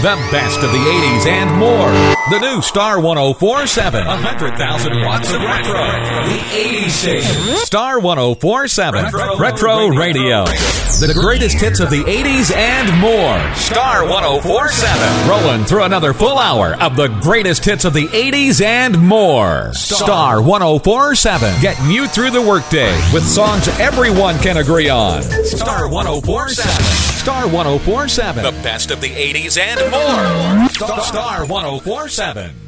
The best of the 80s and more. The new Star 104.7. 100,000 watts of retro. The 80s station. Star 104.7. Retro Radio. The greatest hits of the 80s and more. Star 104.7. Rolling through another full hour of the greatest hits of the 80s and more. Star 104.7. Getting you through the workday with songs everyone can agree on. Star 104.7. Star 104.7. The best of the 80s and more. Star 104.7.